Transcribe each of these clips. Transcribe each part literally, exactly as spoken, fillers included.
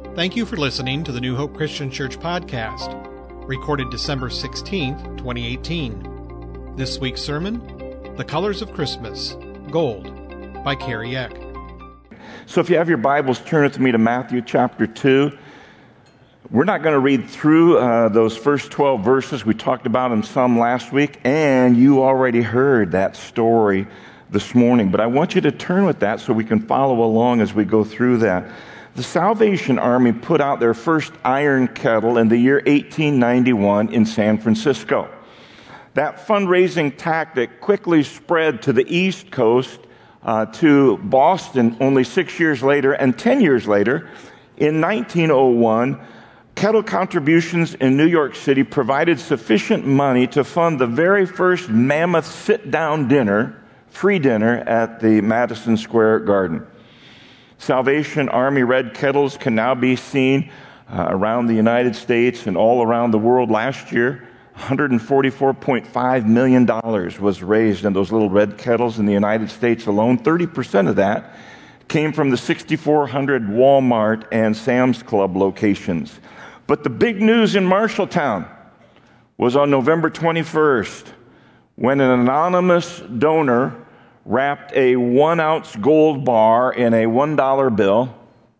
Thank you for listening to the New Hope Christian Church podcast, recorded December sixteenth, twenty eighteen. This week's sermon, The Colors of Christmas, Gold, by Carrie Eck. So if you have your Bibles, turn with me to Matthew chapter two. We're not going to read through uh, those first twelve verses. We talked about them some last week, and you already heard that story this morning. But I want you to turn with that so we can follow along as we go through that. The Salvation Army put out their first iron kettle in the year eighteen ninety-one in San Francisco. That fundraising tactic quickly spread to the East Coast, uh, to Boston only six years later, and ten years later, in nineteen oh one, kettle contributions in New York City provided sufficient money to fund the very first mammoth sit-down dinner, free dinner, at the Madison Square Garden. Salvation Army red kettles can now be seen uh, around the United States and all around the world. Last year, one hundred forty-four point five million dollars was raised in those little red kettles in the United States alone. thirty percent of that came from the six thousand four hundred Walmart and Sam's Club locations. But the big news in Marshalltown was on November twenty-first, when an anonymous donor wrapped a one-ounce gold bar in a one dollar bill.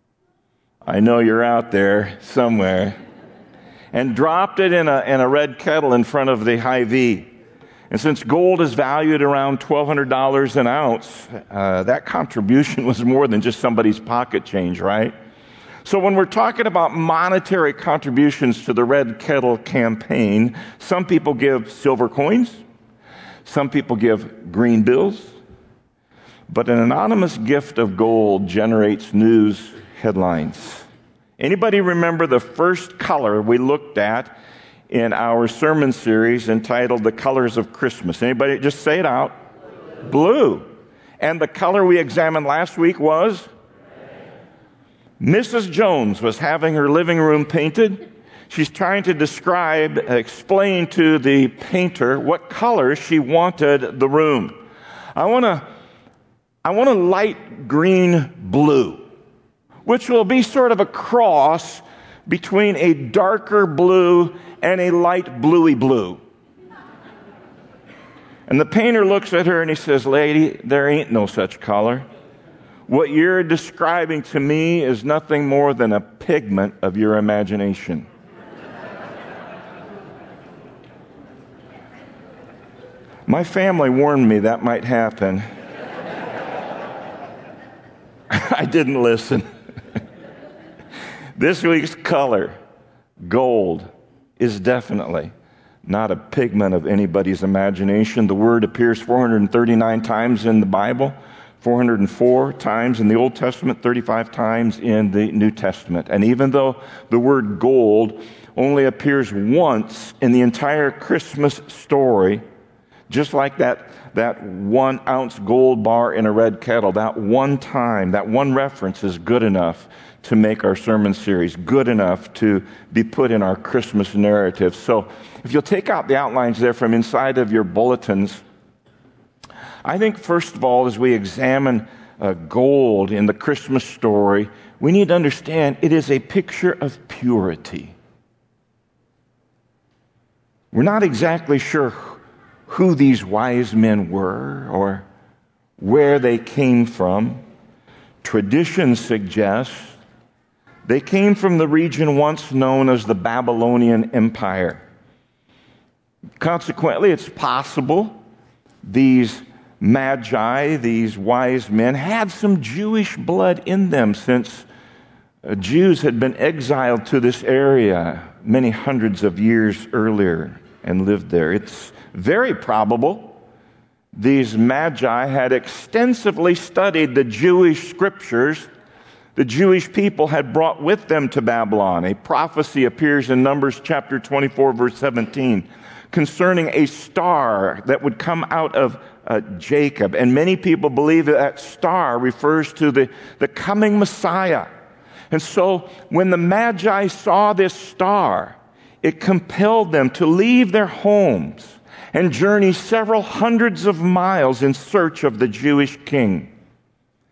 I know you're out there somewhere. And dropped it in a, in a red kettle in front of the Hy-Vee. And since gold is valued around twelve hundred dollars an ounce, uh, that contribution was more than just somebody's pocket change, right? So when we're talking about monetary contributions to the Red Kettle campaign, some people give silver coins, some people give green bills, but an anonymous gift of gold generates news headlines. Anybody remember the first color we looked at in our sermon series entitled The Colors of Christmas? Anybody just say it out? Blue. Blue. And the color we examined last week was? Missus Jones was having her living room painted. She's trying to describe, explain to the painter what color she wanted the room. I want to I want a light green blue, which will be sort of a cross between a darker blue and a light bluey blue. And the painter looks at her and he says, "Lady, there ain't no such color. What you're describing to me is nothing more than a pigment of your imagination." My family warned me that might happen. I didn't listen. This week's color, gold, is definitely not a pigment of anybody's imagination. The word appears four hundred thirty-nine times in the Bible, four hundred four times in the Old Testament, thirty-five times in the New Testament. And even though the word gold only appears once in the entire Christmas story, just like that, that one ounce gold bar in a red kettle, that one time, that one reference is good enough to make our sermon series, good enough to be put in our Christmas narrative. So if you'll take out the outlines there from inside of your bulletins, I think first of all, as we examine uh, gold in the Christmas story, we need to understand it is a picture of purity. We're not exactly sure who these wise men were or where they came from. Tradition suggests they came from the region once known as the Babylonian Empire. Consequently, it's possible these magi, these wise men, had some Jewish blood in them, since Jews had been exiled to this area many hundreds of years earlier and lived there. It's very probable these magi had extensively studied the Jewish scriptures the Jewish people had brought with them to Babylon. A prophecy appears in Numbers chapter twenty-four, verse seventeen, concerning a star that would come out of uh, Jacob. And many people believe that that star refers to the, the coming Messiah. And so when the Magi saw this star, it compelled them to leave their homes and journey several hundreds of miles in search of the Jewish king.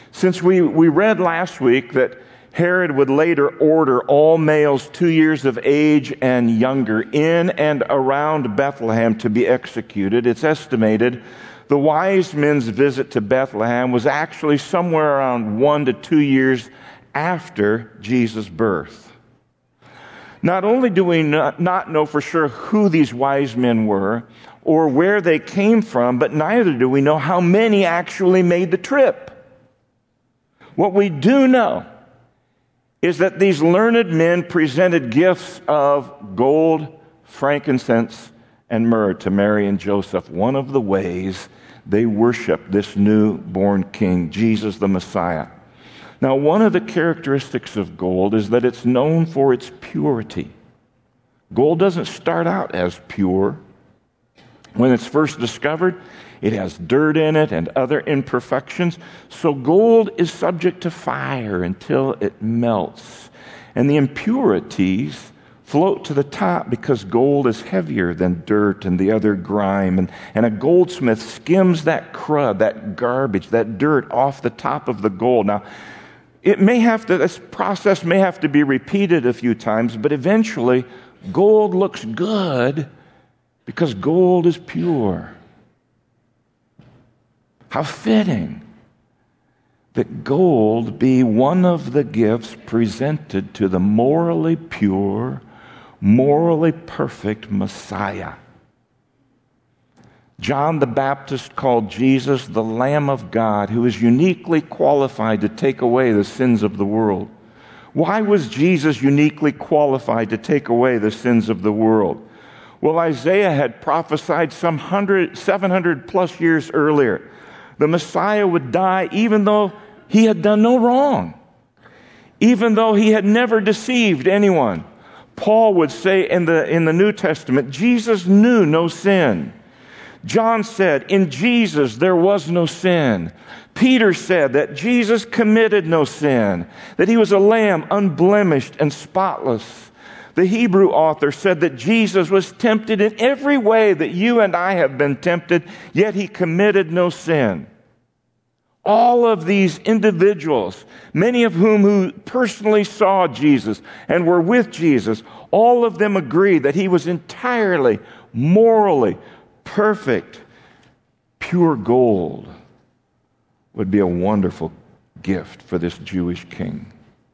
Since we, we read last week that Herod would later order all males two years of age and younger in and around Bethlehem to be executed, it's estimated the wise men's visit to Bethlehem was actually somewhere around one to two years after Jesus' birth. Not only do we not, not know for sure who these wise men were or where they came from, but neither do we know how many actually made the trip. What we do know is that these learned men presented gifts of gold, frankincense, and myrrh to Mary and Joseph. One of the ways they worshiped this newborn king, Jesus the Messiah. Now, one of the characteristics of gold is that it's known for its purity. Gold doesn't start out as pure. When it's first discovered, it has dirt in it and other imperfections. So gold is subject to fire until it melts. And the impurities float to the top because gold is heavier than dirt and the other grime. And, and a goldsmith skims that crud, that garbage, that dirt off the top of the gold. Now, it may have to, this process may have to be repeated a few times, but eventually gold looks good because gold is pure. How fitting that gold be one of the gifts presented to the morally pure, morally perfect Messiah. John the Baptist called Jesus the Lamb of God, who is uniquely qualified to take away the sins of the world. Why was Jesus uniquely qualified to take away the sins of the world? Well, Isaiah had prophesied some hundred, seven hundred plus years earlier. The Messiah would die even though he had done no wrong, even though he had never deceived anyone. Paul would say in the, in the New Testament, Jesus knew no sin. John said, in Jesus there was no sin. Peter said that Jesus committed no sin, that he was a lamb unblemished and spotless. The Hebrew author said that Jesus was tempted in every way that you and I have been tempted, yet he committed no sin. All of these individuals, many of whom who personally saw Jesus and were with Jesus, all of them agreed that he was entirely, morally perfect. Pure gold would be a wonderful gift for this Jewish king.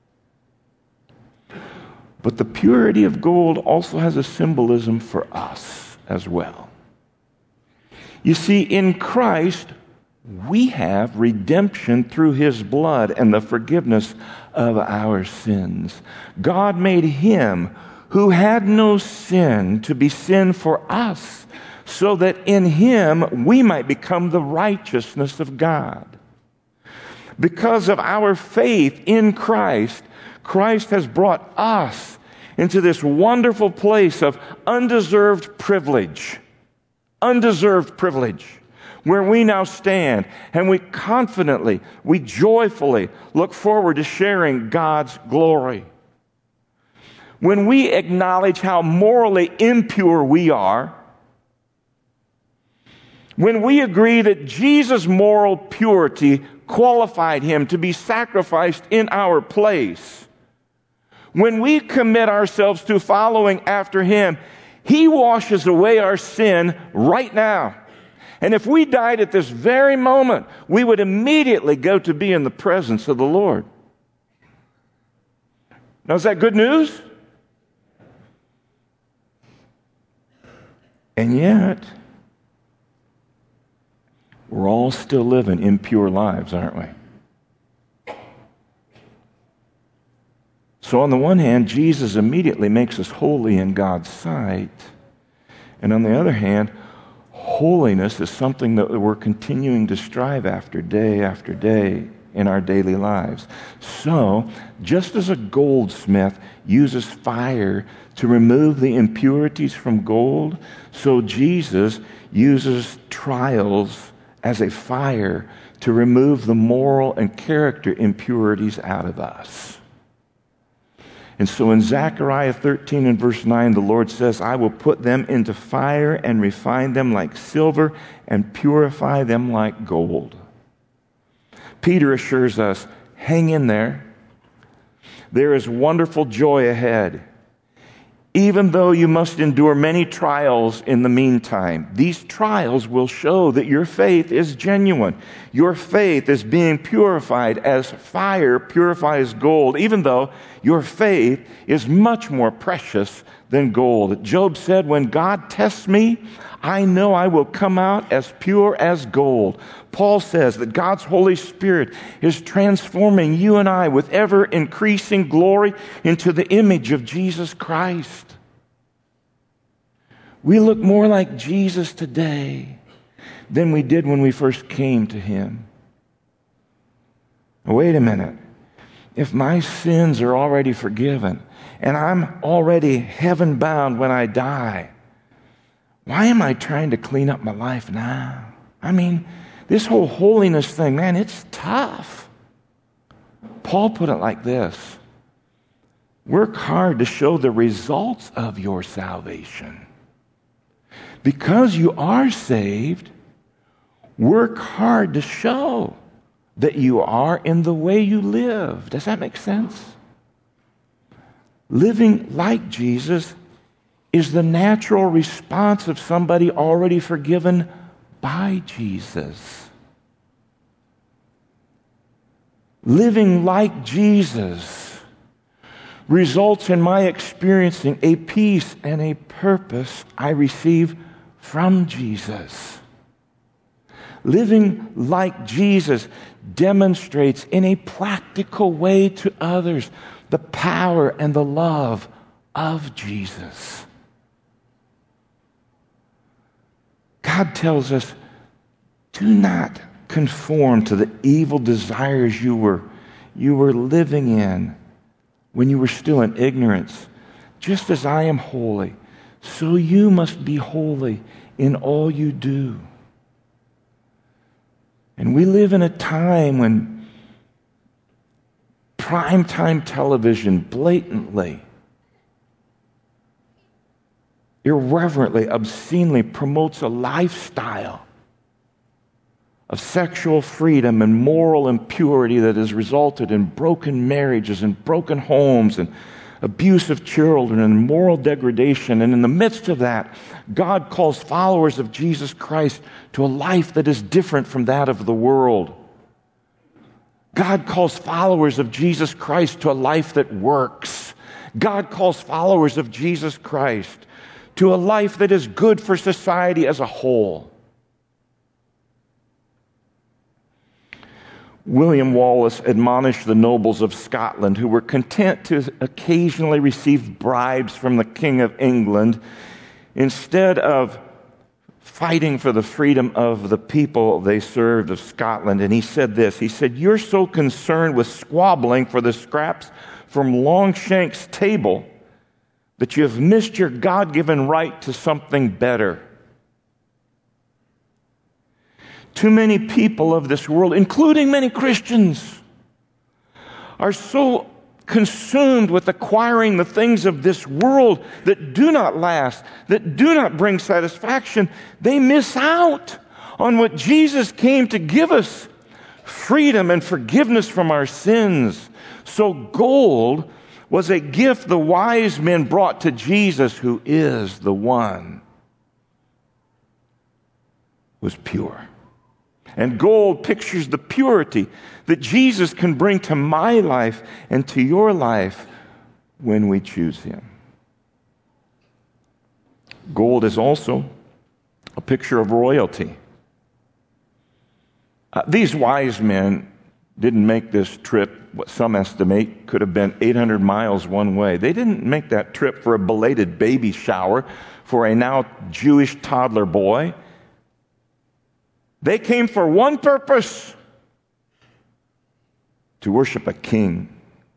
But the purity of gold also has a symbolism for us as well. You see, in Christ, we have redemption through his blood and the forgiveness of our sins. God made him who had no sin to be sin for us, so that in him we might become the righteousness of God. Because of our faith in Christ, Christ has brought us into this wonderful place of undeserved privilege. Undeserved privilege. Where we now stand, and we confidently, we joyfully look forward to sharing God's glory. When we acknowledge how morally impure we are, when we agree that Jesus' moral purity qualified him to be sacrificed in our place, when we commit ourselves to following after him, he washes away our sin right now. And if we died at this very moment, we would immediately go to be in the presence of the Lord. Now, is that good news? And yet, we're all still living impure lives, aren't we? So on the one hand, Jesus immediately makes us holy in God's sight. And on the other hand, holiness is something that we're continuing to strive after day after day in our daily lives. So, just as a goldsmith uses fire to remove the impurities from gold, so Jesus uses trials as a fire to remove the moral and character impurities out of us. And so in Zechariah thirteen and verse nine, the Lord says, I will put them into fire and refine them like silver and purify them like gold. Peter assures us, hang in there. There is wonderful joy ahead. Even though you must endure many trials in the meantime, these trials will show that your faith is genuine. Your faith is being purified as fire purifies gold, even though your faith is much more precious than gold. Job said, when God tests me, I know I will come out as pure as gold. Paul says that God's Holy Spirit is transforming you and I with ever-increasing glory into the image of Jesus Christ. We look more like Jesus today than we did when we first came to Him. Wait a minute. If my sins are already forgiven and I'm already heaven-bound when I die, why am I trying to clean up my life now? I mean, this whole holiness thing, man, it's tough. Paul put it like this: work hard to show the results of your salvation. Because you are saved, work hard to show that you are in the way you live. Does that make sense? Living like Jesus is the natural response of somebody already forgiven by Jesus. Living like Jesus results in my experiencing a peace and a purpose I receive from Jesus. Living like Jesus demonstrates in a practical way to others the power and the love of Jesus. God tells us, do not conform to the evil desires you were, you were living in when you were still in ignorance. Just as I am holy, so you must be holy in all you do. And we live in a time when primetime television blatantly, irreverently, obscenely promotes a lifestyle of sexual freedom and moral impurity that has resulted in broken marriages and broken homes and abuse of children and moral degradation. And in the midst of that, God calls followers of Jesus Christ to a life that is different from that of the world. God calls followers of Jesus Christ to a life that works. God calls followers of Jesus Christ to a life that is good for society as a whole. William Wallace admonished the nobles of Scotland, who were content to occasionally receive bribes from the King of England instead of fighting for the freedom of the people they served of Scotland. And he said this, he said, "You're so concerned with squabbling for the scraps from Longshank's table that you have missed your God-given right to something better." Too many people of this world, including many Christians, are so consumed with acquiring the things of this world that do not last, that do not bring satisfaction. They miss out on what Jesus came to give us, freedom and forgiveness from our sins. So gold was a gift the wise men brought to Jesus, who is the one who was pure. And gold pictures the purity that Jesus can bring to my life and to your life when we choose Him. Gold is also a picture of royalty. Uh, these wise men didn't make this trip, what some estimate could have been eight hundred miles one way. They didn't make that trip for a belated baby shower for a now Jewish toddler boy. They came for one purpose: to worship a king.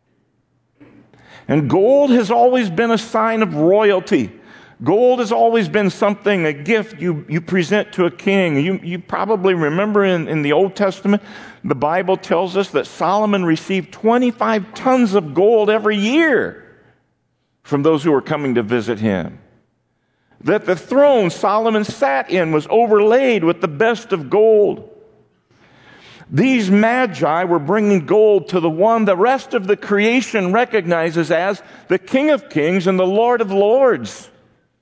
And gold has always been a sign of royalty. Gold has always been something, a gift you, you present to a king. You, you probably remember in, in the Old Testament, the Bible tells us that Solomon received twenty-five tons of gold every year from those who were coming to visit him. That the throne Solomon sat in was overlaid with the best of gold. These magi were bringing gold to the one the rest of the creation recognizes as the King of Kings and the Lord of Lords.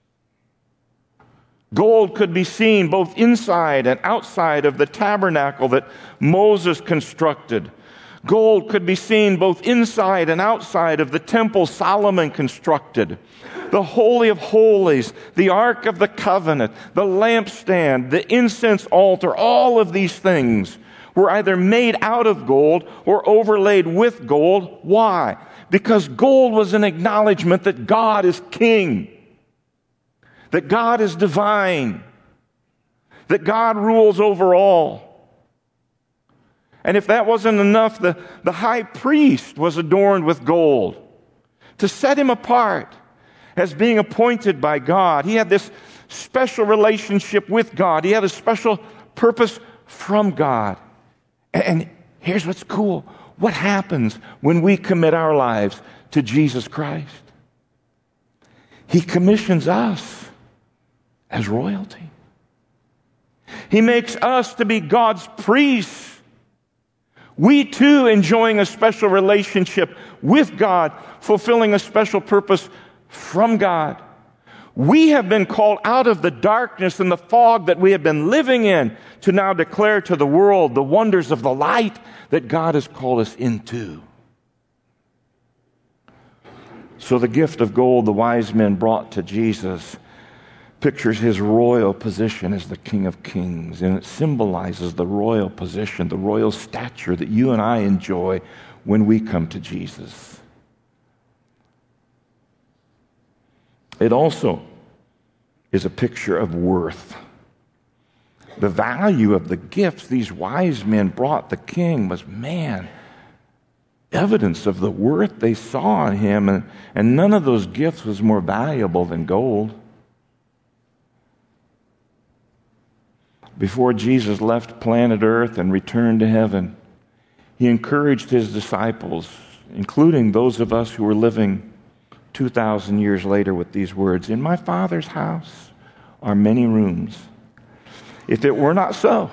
Gold could be seen both inside and outside of the tabernacle that Moses constructed. Gold could be seen both inside and outside of the temple Solomon constructed. The Holy of Holies, the Ark of the Covenant, the lampstand, the incense altar, all of these things were either made out of gold or overlaid with gold. Why? Because gold was an acknowledgement that God is king, that God is divine, that God rules over all. And if that wasn't enough, the, the high priest was adorned with gold to set him apart as being appointed by God. He had this special relationship with God. He had a special purpose from God. And here's what's cool. What happens when we commit our lives to Jesus Christ? He commissions us as royalty. He makes us to be God's priests. We too enjoying a special relationship with God, fulfilling a special purpose from God. We have been called out of the darkness and the fog that we have been living in to now declare to the world the wonders of the light that God has called us into. So the gift of gold the wise men brought to Jesus pictures his royal position as the King of Kings, and it symbolizes the royal position, the royal stature that you and I enjoy when we come to Jesus. It also is a picture of worth. The value of the gifts these wise men brought the king was, man, evidence of the worth they saw in him, and, and none of those gifts was more valuable than gold. Before Jesus left planet Earth and returned to heaven, he encouraged his disciples, including those of us who were living two thousand years later, with these words, "In my Father's house are many rooms. If it were not so,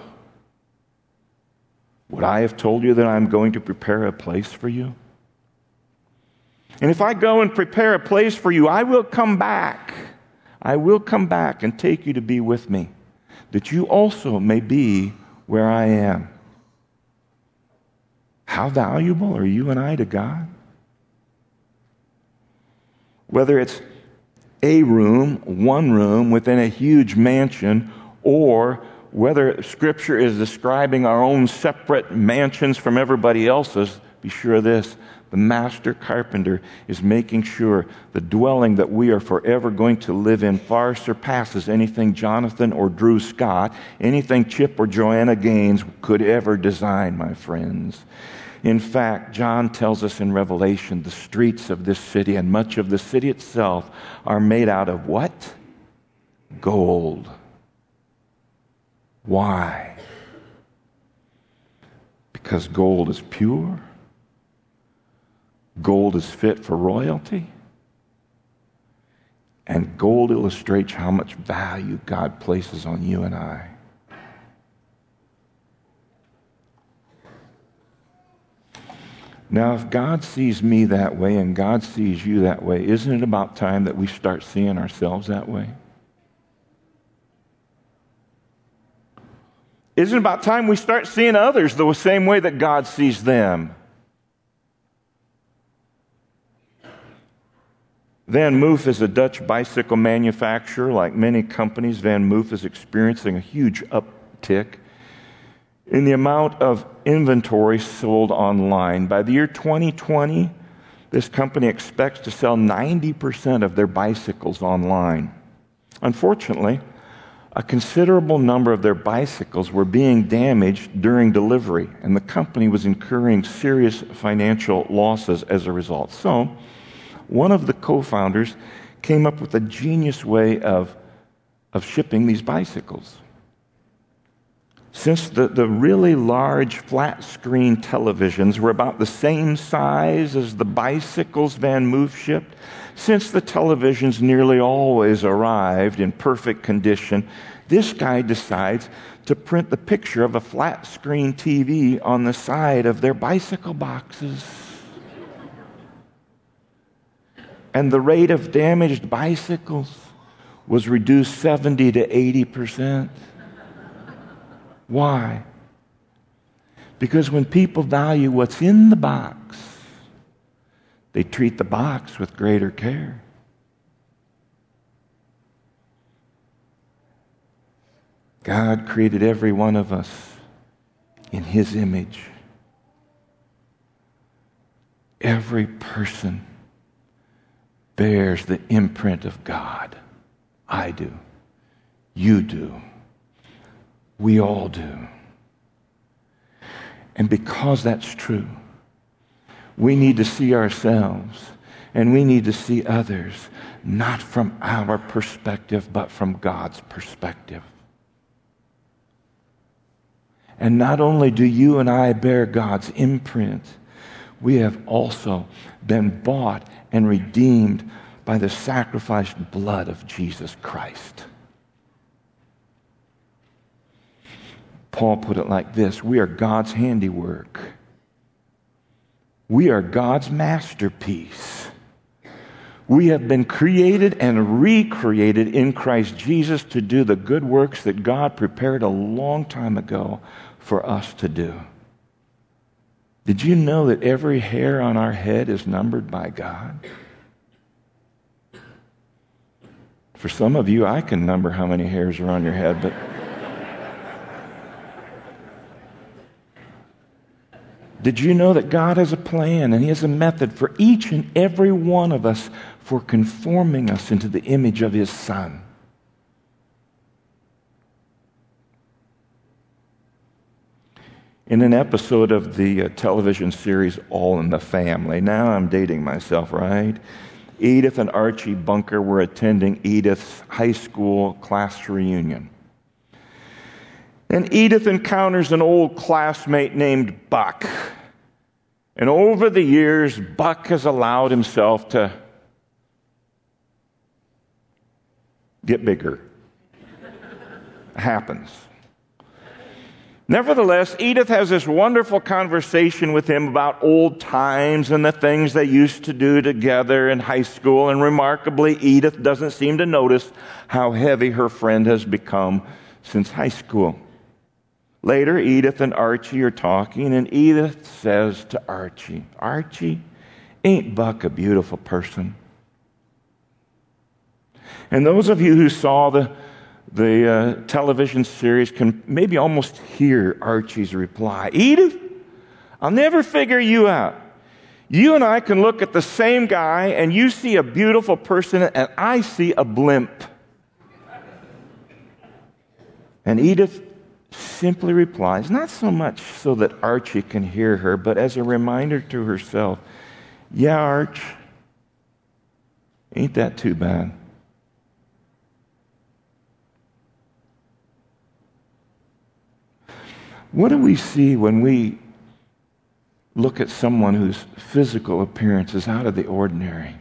would I have told you that I'm going to prepare a place for you? And if I go and prepare a place for you, I will come back. I will come back and take you to be with me, that you also may be where I am." How valuable are you and I to God? Whether it's a room, one room within a huge mansion, or whether Scripture is describing our own separate mansions from everybody else's, be sure of this: the master carpenter is making sure the dwelling that we are forever going to live in far surpasses anything Jonathan or Drew Scott, anything Chip or Joanna Gaines could ever design, my friends. In fact, John tells us in Revelation, the streets of this city and much of the city itself are made out of what? Gold. Why? Because gold is pure. Gold is fit for royalty. And gold illustrates how much value God places on you and I. Now, if God sees me that way and God sees you that way, isn't it about time that we start seeing ourselves that way? Isn't it about time we start seeing others the same way that God sees them? Van Moof is a Dutch bicycle manufacturer. Like many companies, Van Moof is experiencing a huge uptick in the amount of inventory sold online. By the year twenty twenty, this company expects to sell ninety percent of their bicycles online. Unfortunately, a considerable number of their bicycles were being damaged during delivery, and the company was incurring serious financial losses as a result. So, one of the co-founders came up with a genius way of, of shipping these bicycles. Since the, the really large flat-screen televisions were about the same size as the bicycles Van Moof shipped, since the televisions nearly always arrived in perfect condition, this guy decides to print the picture of a flat screen T V on the side of their bicycle boxes. And the rate of damaged bicycles was reduced seventy to eighty percent. Why? Because when people value what's in the box, they treat the box with greater care. God created every one of us in His image. Every person bears the imprint of God. I do. You do. We all do. And because that's true, we need to see ourselves and we need to see others not from our perspective, but from God's perspective. And not only do you and I bear God's imprint, we have also been bought and redeemed by the sacrificed blood of Jesus Christ. Paul put it like this: we are God's handiwork. We are God's masterpiece. We have been created and recreated in Christ Jesus to do the good works that God prepared a long time ago for us to do. Did you know that every hair on our head is numbered by God? For some of you, I can number how many hairs are on your head, but did you know that God has a plan and He has a method for each and every one of us for conforming us into the image of His Son? In an episode of the uh, television series All in the Family, now I'm dating myself, right? Edith and Archie Bunker were attending Edith's high school class reunion. And Edith encounters an old classmate named Buck. And over the years, Buck has allowed himself to get bigger. Happens. Nevertheless, Edith has this wonderful conversation with him about old times and the things they used to do together in high school. And remarkably, Edith doesn't seem to notice how heavy her friend has become since high school. Later, Edith and Archie are talking, and Edith says to Archie, "Archie, ain't Buck a beautiful person?" And those of you who saw the, the uh, television series can maybe almost hear Archie's reply. "Edith, I'll never figure you out. You and I can look at the same guy, and you see a beautiful person, and I see a blimp." And Edith simply replies, not so much so that Archie can hear her, but as a reminder to herself, "Yeah, Arch, ain't that too bad?" What do we see when we look at someone whose physical appearance is out of the ordinary?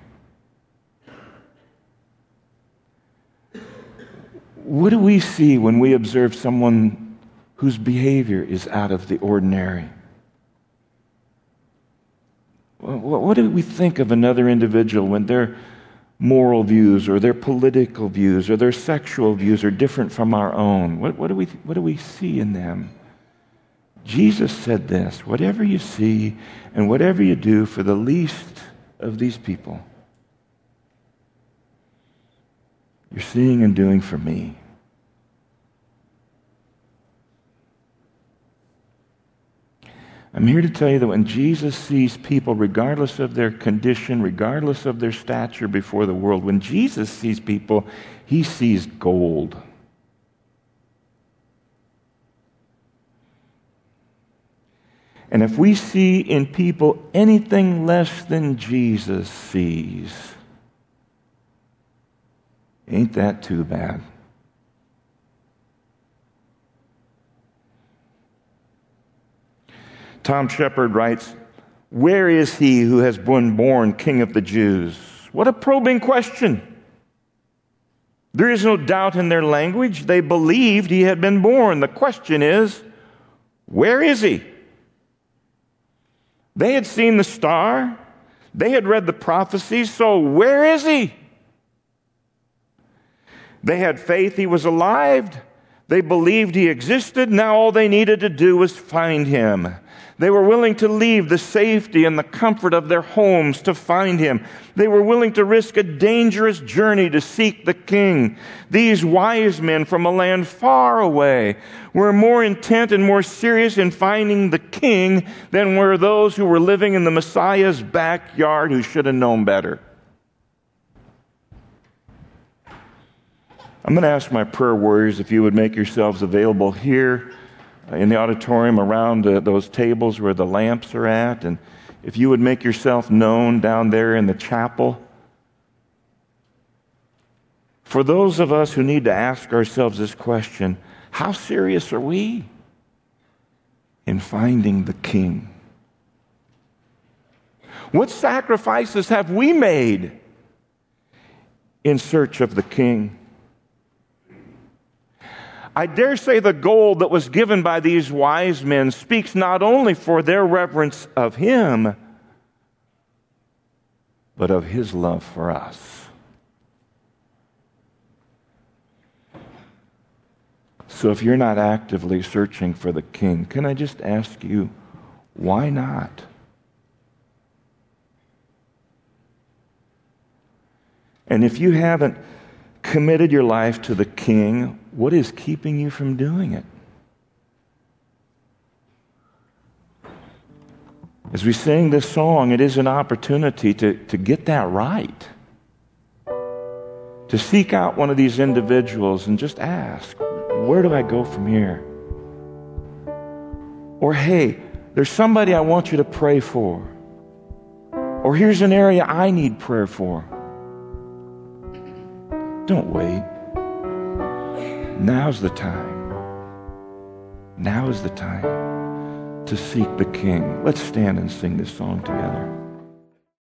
What do we see when we observe someone whose behavior is out of the ordinary? What do we think of another individual when their moral views or their political views or their sexual views are different from our own? What, what do we, what do we see in them? Jesus said this: "Whatever you see and whatever you do for the least of these people, you're seeing and doing for me." I'm here to tell you that when Jesus sees people, regardless of their condition, regardless of their stature before the world, when Jesus sees people, He sees gold. And if we see in people anything less than Jesus sees, ain't that too bad? Tom Shepard writes, "Where is he who has been born King of the Jews?" What a probing question. There is no doubt in their language. They believed he had been born. The question is, where is he? They had seen the star. They had read the prophecies. So where is he? They had faith he was alive. They believed he existed. Now all they needed to do was find him. They were willing to leave the safety and the comfort of their homes to find him. They were willing to risk a dangerous journey to seek the king. These wise men from a land far away were more intent and more serious in finding the king than were those who were living in the Messiah's backyard who should have known better. I'm going to ask my prayer warriors if you would make yourselves available here in the auditorium around uh, those tables where the lamps are at, and if you would make yourself known down there in the chapel. For those of us who need to ask ourselves this question, how serious are we in finding the King? What sacrifices have we made in search of the King? I dare say the gold that was given by these wise men speaks not only for their reverence of him, but of his love for us. So if you're not actively searching for the King, can I just ask you, why not? And if you haven't committed your life to the King, what is keeping you from doing it? As we sing this song, it is an opportunity to, to get that right. To seek out one of these individuals and just ask, where do I go from here? Or, hey, there's somebody I want you to pray for. Or here's an area I need prayer for. Don't wait. Now's the time. Now is the time to seek the King. Let's stand and sing this song together.